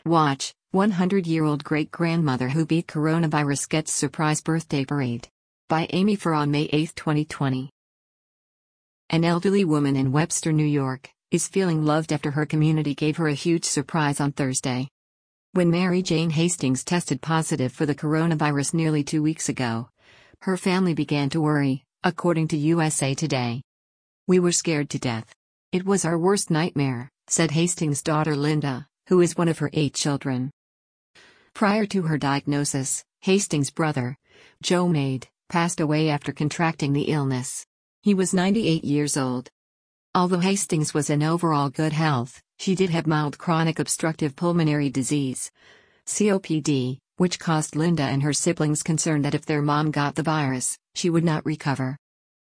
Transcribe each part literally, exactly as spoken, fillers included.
Watch, one hundred-year-old great-grandmother who beat coronavirus gets surprise birthday parade. By Amy Farr on May eighth twenty twenty. An elderly woman in Webster, New York, is feeling loved after her community gave her a huge surprise on Thursday. When Mary Jane Hastings tested positive for the coronavirus nearly two weeks ago, her family began to worry, according to U S A Today. "We were scared to death. It was our worst nightmare," said Hastings' daughter Linda, who is one of her eight children. Prior to her diagnosis, Hastings' brother, Joe Maid, passed away after contracting the illness. He was ninety-eight years old. Although Hastings was in overall good health, she did have mild chronic obstructive pulmonary disease, C O P D, which caused Linda and her siblings concern that if their mom got the virus, she would not recover.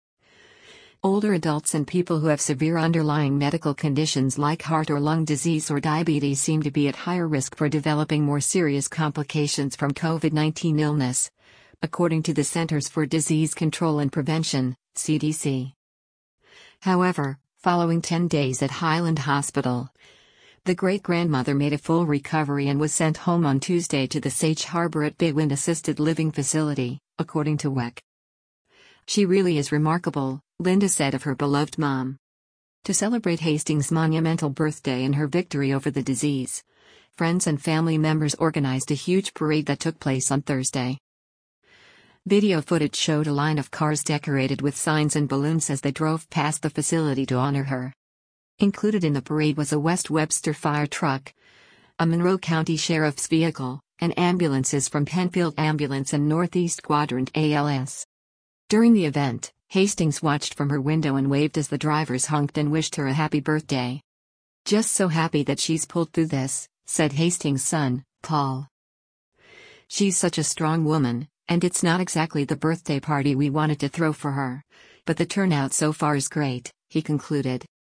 Older adults and people who have severe underlying medical conditions like heart or lung disease or diabetes seem to be at higher risk for developing more serious complications from COVID nineteen illness, according to the Centers for Disease Control and Prevention, C D C. However, following ten days at Highland Hospital, the great-grandmother made a full recovery and was sent home on Tuesday to the Sage Harbor at Bay Wind Assisted Living Facility, according to W E C. "She really is remarkable," Linda said of her beloved mom. To celebrate Hastings' monumental birthday and her victory over the disease, friends and family members organized a huge parade that took place on Thursday. Video footage showed a line of cars decorated with signs and balloons as they drove past the facility to honor her. Included in the parade was a West Webster fire truck, a Monroe County Sheriff's vehicle, and ambulances from Penfield Ambulance and Northeast Quadrant A L S. During the event, Hastings watched from her window and waved as the drivers honked and wished her a happy birthday. "Just so happy that she's pulled through this," said Hastings' son, Paul. "She's such a strong woman, and it's not exactly the birthday party we wanted to throw for her, but the turnout so far is great," he concluded.